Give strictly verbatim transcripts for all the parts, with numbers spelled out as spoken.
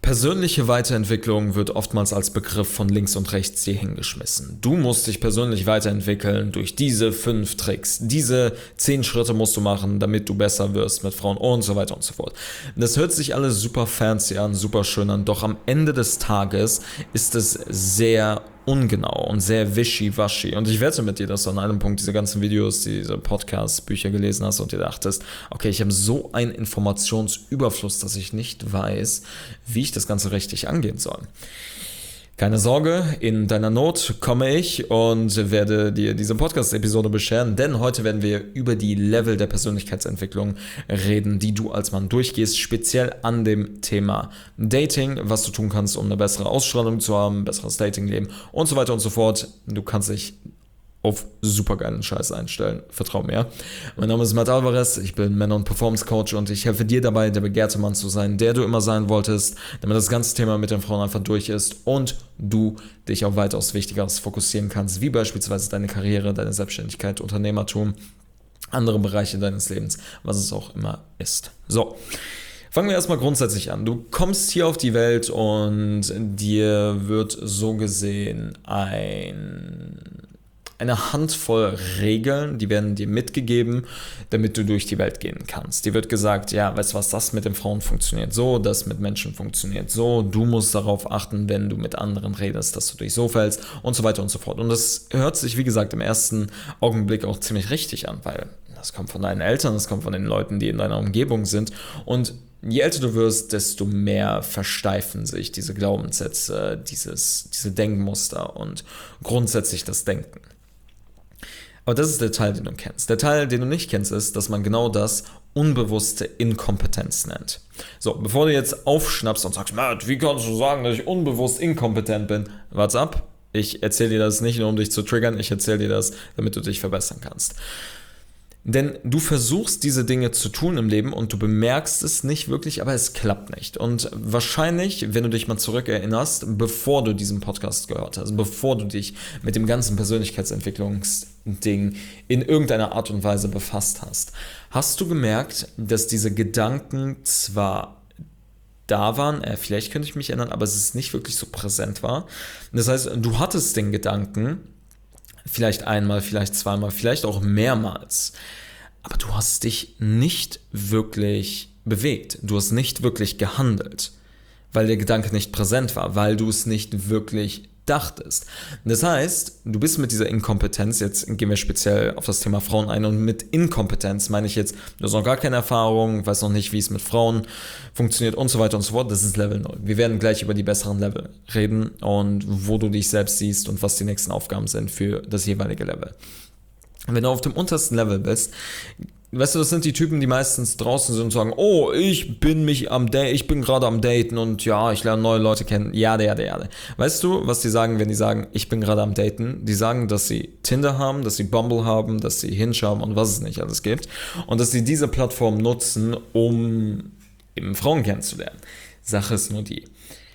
Persönliche Weiterentwicklung wird oftmals als Begriff von links und rechts dir hingeschmissen. Du musst dich persönlich weiterentwickeln durch diese fünf Tricks. Diese zehn Schritte musst du machen, damit du besser wirst mit Frauen und so weiter und so fort. Das hört sich alles super fancy an, super schön an, doch am Ende des Tages ist es sehr ungenau und sehr wischiwaschi. Und ich wette mit dir, dass du an einem Punkt diese ganzen Videos, diese Podcasts, Bücher gelesen hast und dir dachtest, okay, ich habe so einen Informationsüberfluss, dass ich nicht weiß, wie ich das Ganze richtig angehen soll. Keine Sorge, in deiner Not komme ich und werde dir diese Podcast-Episode bescheren, denn heute werden wir über die Level der Persönlichkeitsentwicklung reden, die du als Mann durchgehst, speziell an dem Thema Dating, was du tun kannst, um eine bessere Ausstrahlung zu haben, ein besseres Datingleben und so weiter und so fort. Du kannst dich auf supergeilen Scheiß einstellen, vertrau mir. Mein Name ist Matt Alvarez, ich bin Männer- und Performance-Coach und ich helfe dir dabei, der begehrte Mann zu sein, der du immer sein wolltest, damit das ganze Thema mit den Frauen einfach durch ist und du dich auf weitaus Wichtigeres fokussieren kannst, wie beispielsweise deine Karriere, deine Selbstständigkeit, Unternehmertum, andere Bereiche deines Lebens, was es auch immer ist. So. Fangen wir erstmal grundsätzlich an. Du kommst hier auf die Welt und dir wird so gesehen ein... eine Handvoll Regeln, die werden dir mitgegeben, damit du durch die Welt gehen kannst. Dir wird gesagt, ja, weißt du was, das mit den Frauen funktioniert so, das mit Menschen funktioniert so, du musst darauf achten, wenn du mit anderen redest, dass du dich so verhältst und so weiter und so fort. Und das hört sich, wie gesagt, im ersten Augenblick auch ziemlich richtig an, weil das kommt von deinen Eltern, das kommt von den Leuten, die in deiner Umgebung sind und je älter du wirst, desto mehr versteifen sich diese Glaubenssätze, dieses, diese Denkmuster und grundsätzlich das Denken. Aber das ist der Teil, den du kennst. Der Teil, den du nicht kennst, ist, dass man genau das unbewusste Inkompetenz nennt. So, bevor du jetzt aufschnappst und sagst, Matt, wie kannst du sagen, dass ich unbewusst inkompetent bin? Warte ab, ich erzähle dir das nicht nur, um dich zu triggern, ich erzähle dir das, damit du dich verbessern kannst. Denn du versuchst diese Dinge zu tun im Leben und du bemerkst es nicht wirklich, aber es klappt nicht. Und wahrscheinlich, wenn du dich mal zurückerinnerst, bevor du diesen Podcast gehört hast, bevor du dich mit dem ganzen Persönlichkeitsentwicklungsding in irgendeiner Art und Weise befasst hast, hast du gemerkt, dass diese Gedanken zwar da waren, äh, vielleicht könnte ich mich erinnern, aber es ist nicht wirklich so präsent war. Das heißt, du hattest den Gedanken, vielleicht einmal, vielleicht zweimal, vielleicht auch mehrmals. Aber du hast dich nicht wirklich bewegt. Du hast nicht wirklich gehandelt, weil der Gedanke nicht präsent war, weil du es nicht wirklich dachtest. Das heißt, du bist mit dieser Inkompetenz, jetzt gehen wir speziell auf das Thema Frauen ein, und mit Inkompetenz meine ich jetzt, du hast noch gar keine Erfahrung, weißt noch nicht, wie es mit Frauen funktioniert und so weiter und so fort. Das ist Level null. Wir werden gleich über die besseren Level reden und wo du dich selbst siehst und was die nächsten Aufgaben sind für das jeweilige Level. Wenn du auf dem untersten Level bist, weißt du, das sind die Typen, die meistens draußen sind und sagen, oh, ich bin mich am Date, ich bin gerade am Daten und ja, ich lerne neue Leute kennen, jade, jade, jade. Weißt du, was die sagen, wenn die sagen, ich bin gerade am Daten? Die sagen, dass sie Tinder haben, dass sie Bumble haben, dass sie Hinge haben und was es nicht alles gibt und dass sie diese Plattform nutzen, um eben Frauen kennenzulernen. Sache ist nur die.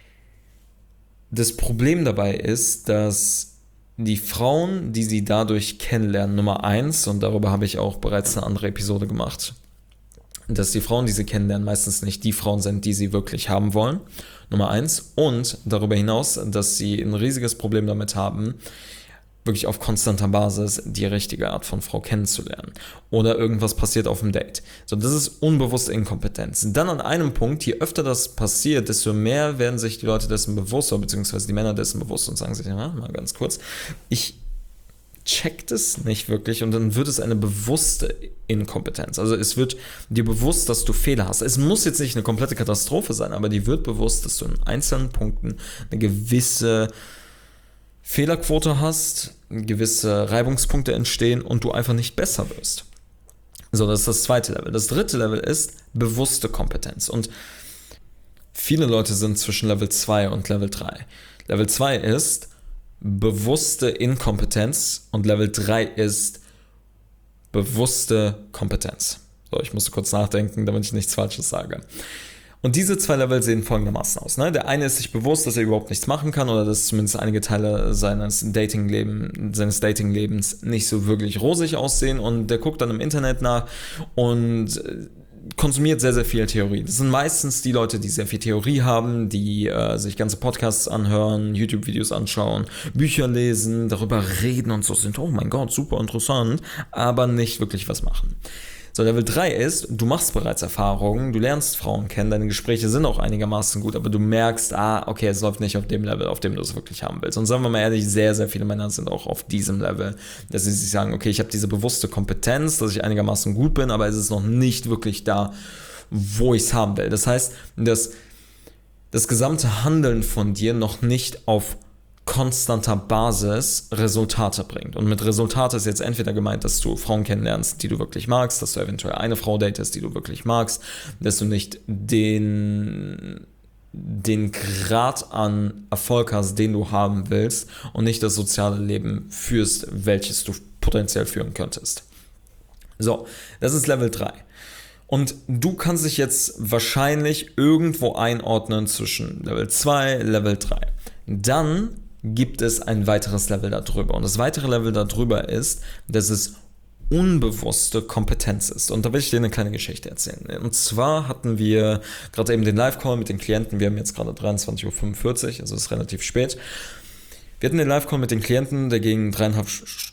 Das Problem dabei ist, dass die Frauen, die sie dadurch kennenlernen, Nummer eins, und darüber habe ich auch bereits eine andere Episode gemacht, dass die Frauen, die sie kennenlernen, meistens nicht die Frauen sind, die sie wirklich haben wollen, Nummer eins, und darüber hinaus, dass sie ein riesiges Problem damit haben, wirklich auf konstanter Basis die richtige Art von Frau kennenzulernen. Oder irgendwas passiert auf dem Date. So, das ist unbewusste Inkompetenz. Dann an einem Punkt, je öfter das passiert, desto mehr werden sich die Leute dessen bewusst, oder beziehungsweise die Männer dessen bewusst und sagen sich, ja, mal ganz kurz, ich check das nicht wirklich, und dann wird es eine bewusste Inkompetenz. Also es wird dir bewusst, dass du Fehler hast. Es muss jetzt nicht eine komplette Katastrophe sein, aber dir wird bewusst, dass du in einzelnen Punkten eine gewisse Fehlerquote hast, gewisse Reibungspunkte entstehen und du einfach nicht besser wirst. So, das ist das zweite Level. Das dritte Level ist bewusste Kompetenz. Und viele Leute sind zwischen Level zwei und Level drei. Level zwei ist bewusste Inkompetenz und Level drei ist bewusste Kompetenz. So, ich musste kurz nachdenken, damit ich nichts Falsches sage. Und diese zwei Level sehen folgendermaßen aus. Ne? Der eine ist sich bewusst, dass er überhaupt nichts machen kann oder dass zumindest einige Teile seines Datingleben, seines Datinglebens nicht so wirklich rosig aussehen, und der guckt dann im Internet nach und konsumiert sehr, sehr viel Theorie. Das sind meistens die Leute, die sehr viel Theorie haben, die äh, sich ganze Podcasts anhören, YouTube-Videos anschauen, Bücher lesen, darüber reden und so sind, oh mein Gott, super interessant, aber nicht wirklich was machen. So, Level drei ist, du machst bereits Erfahrungen, du lernst Frauen kennen, deine Gespräche sind auch einigermaßen gut, aber du merkst, ah, okay, es läuft nicht auf dem Level, auf dem du es wirklich haben willst. Und sagen wir mal ehrlich, sehr, sehr viele Männer sind auch auf diesem Level, dass sie sich sagen, okay, ich habe diese bewusste Kompetenz, dass ich einigermaßen gut bin, aber es ist noch nicht wirklich da, wo ich es haben will. Das heißt, dass das gesamte Handeln von dir noch nicht auf konstanter Basis Resultate bringt. Und mit Resultate ist jetzt entweder gemeint, dass du Frauen kennenlernst, die du wirklich magst, dass du eventuell eine Frau datest, die du wirklich magst, dass du nicht den, den Grad an Erfolg hast, den du haben willst und nicht das soziale Leben führst, welches du potenziell führen könntest. So, das ist Level drei. Und du kannst dich jetzt wahrscheinlich irgendwo einordnen zwischen Level zwei, Level drei. Dann gibt es ein weiteres Level darüber. Und das weitere Level darüber ist, dass es unbewusste Kompetenz ist. Und da will ich dir eine kleine Geschichte erzählen. Und zwar hatten wir gerade eben den Live-Call mit den Klienten. Wir haben jetzt gerade dreiundzwanzig Uhr fünfundvierzig, also es ist relativ spät. Wir hatten den Live-Call mit den Klienten, der ging dreieinhalb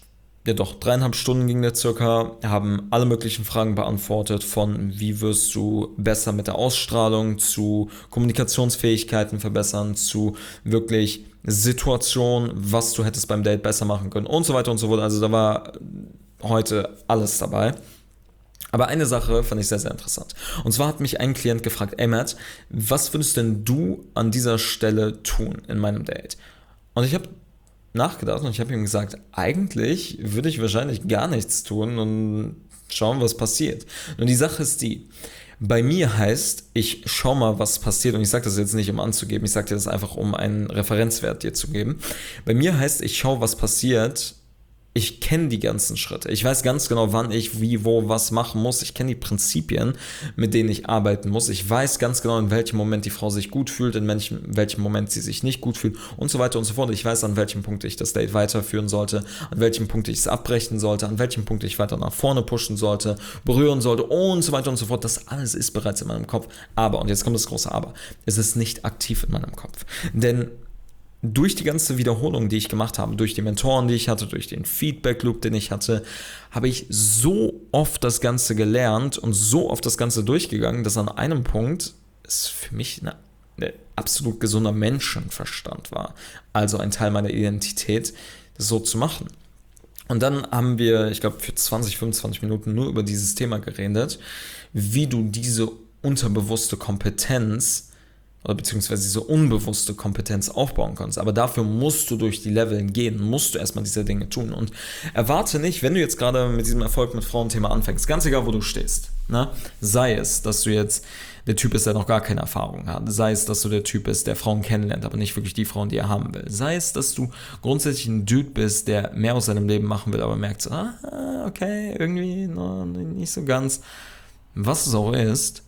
Ja doch, dreieinhalb Stunden ging der circa, haben alle möglichen Fragen beantwortet, von wie wirst du besser mit der Ausstrahlung, zu Kommunikationsfähigkeiten verbessern, zu wirklich Situation, was du hättest beim Date besser machen können und so weiter und so fort. Also da war heute alles dabei. Aber eine Sache fand ich sehr, sehr interessant. Und zwar hat mich ein Klient gefragt, ey Matt, was würdest denn du an dieser Stelle tun in meinem Date? Und ich habe nachgedacht und ich habe ihm gesagt, eigentlich würde ich wahrscheinlich gar nichts tun und schauen, was passiert. Und die Sache ist die, bei mir heißt, ich schau mal, was passiert, und ich sage das jetzt nicht, um anzugeben, ich sage dir das einfach, um einen Referenzwert dir zu geben. Bei mir heißt, ich schau, was passiert. Ich kenne die ganzen Schritte. Ich weiß ganz genau, wann ich wie, wo, was machen muss. Ich kenne die Prinzipien, mit denen ich arbeiten muss. Ich weiß ganz genau, in welchem Moment die Frau sich gut fühlt, in welchem, in welchem Moment sie sich nicht gut fühlt und so weiter und so fort. Ich weiß, an welchem Punkt ich das Date weiterführen sollte, an welchem Punkt ich es abbrechen sollte, an welchem Punkt ich weiter nach vorne pushen sollte, berühren sollte und so weiter und so fort. Das alles ist bereits in meinem Kopf. Aber, und jetzt kommt das große Aber, es ist nicht aktiv in meinem Kopf. Denn durch die ganze Wiederholung, die ich gemacht habe, durch die Mentoren, die ich hatte, durch den Feedback-Loop, den ich hatte, habe ich so oft das Ganze gelernt und so oft das Ganze durchgegangen, dass an einem Punkt es für mich eine, eine absolut gesunder Menschenverstand war. Also ein Teil meiner Identität, das so zu machen. Und dann haben wir, ich glaube, für zwanzig, fünfundzwanzig Minuten nur über dieses Thema geredet, wie du diese unterbewusste Kompetenz oder beziehungsweise diese unbewusste Kompetenz aufbauen kannst. Aber dafür musst du durch die Level gehen, musst du erstmal diese Dinge tun. Und erwarte nicht, wenn du jetzt gerade mit diesem Erfolg mit Frauenthema anfängst, ganz egal, wo du stehst, ne? Sei es, dass du jetzt der Typ bist, der noch gar keine Erfahrung hat, sei es, dass du der Typ bist, der Frauen kennenlernt, aber nicht wirklich die Frauen, die er haben will, sei es, dass du grundsätzlich ein Dude bist, der mehr aus seinem Leben machen will, aber merkt so, ah, okay, irgendwie no, nicht so ganz. Was es auch ist,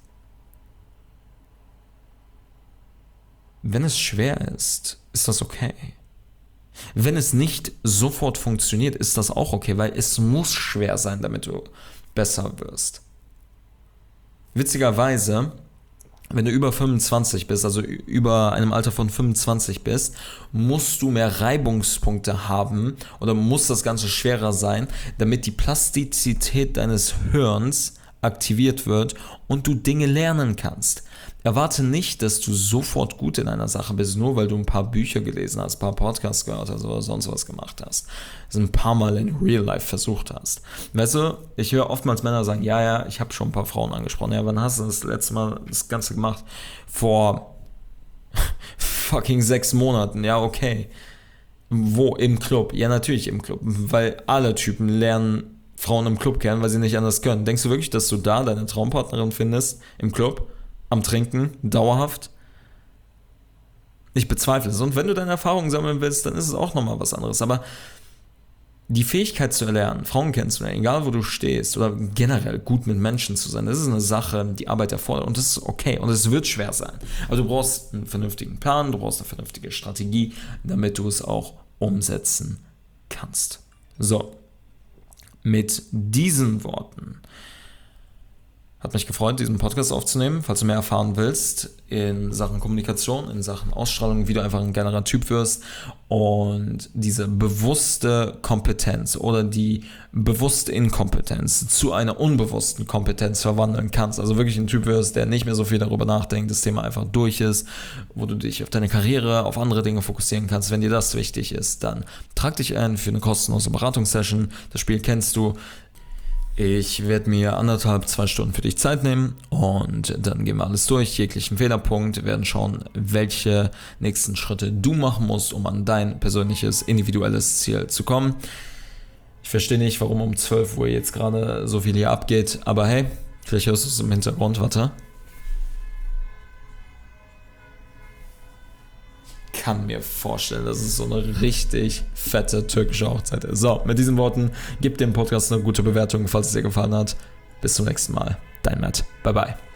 wenn es schwer ist, ist das okay. Wenn es nicht sofort funktioniert, ist das auch okay, weil es muss schwer sein, damit du besser wirst. Witzigerweise, wenn du über fünfundzwanzig bist, also über einem Alter von fünfundzwanzig bist, musst du mehr Reibungspunkte haben oder muss das Ganze schwerer sein, damit die Plastizität deines Hirns aktiviert wird und du Dinge lernen kannst. Erwarte nicht, dass du sofort gut in einer Sache bist, nur weil du ein paar Bücher gelesen hast, ein paar Podcasts gehört hast oder sonst was gemacht hast. Das ein paar Mal in Real Life versucht hast. Weißt du, ich höre oftmals Männer sagen, ja, ja, ich habe schon ein paar Frauen angesprochen. Ja, wann hast du das letzte Mal das Ganze gemacht? Vor fucking sechs Monaten. Ja, okay. Wo? Im Club? Ja, natürlich im Club. Weil alle Typen lernen Frauen im Club kennen, weil sie nicht anders können. Denkst du wirklich, dass du da deine Traumpartnerin findest im Club? Am Trinken, dauerhaft? Ich bezweifle es. Und wenn du deine Erfahrungen sammeln willst, dann ist es auch nochmal was anderes. Aber die Fähigkeit zu erlernen, Frauen kennenzulernen, egal wo du stehst, oder generell gut mit Menschen zu sein, das ist eine Sache, die Arbeit erfordert. Und das ist okay. Und es wird schwer sein. Aber du brauchst einen vernünftigen Plan, du brauchst eine vernünftige Strategie, damit du es auch umsetzen kannst. So. Mit diesen Worten Hat mich gefreut, diesen Podcast aufzunehmen. Falls du mehr erfahren willst in Sachen Kommunikation, in Sachen Ausstrahlung, wie du einfach ein geilerer Typ wirst und diese bewusste Kompetenz oder die bewusste Inkompetenz zu einer unbewussten Kompetenz verwandeln kannst. Also wirklich ein Typ wirst, der nicht mehr so viel darüber nachdenkt, das Thema einfach durch ist, wo du dich auf deine Karriere, auf andere Dinge fokussieren kannst. Wenn dir das wichtig ist, dann trag dich ein für eine kostenlose Beratungssession. Das Spiel kennst du. Ich werde mir anderthalb, zwei Stunden für dich Zeit nehmen und dann gehen wir alles durch, jeglichen Fehlerpunkt, wir werden schauen, welche nächsten Schritte du machen musst, um an dein persönliches, individuelles Ziel zu kommen. Ich verstehe nicht, warum um zwölf Uhr jetzt gerade so viel hier abgeht, aber hey, vielleicht hörst du es im Hintergrund, warte. Ich kann mir vorstellen, dass es so eine richtig fette türkische Hochzeit ist. So, mit diesen Worten, gib dem Podcast eine gute Bewertung, falls es dir gefallen hat. Bis zum nächsten Mal. Dein Matt. Bye bye.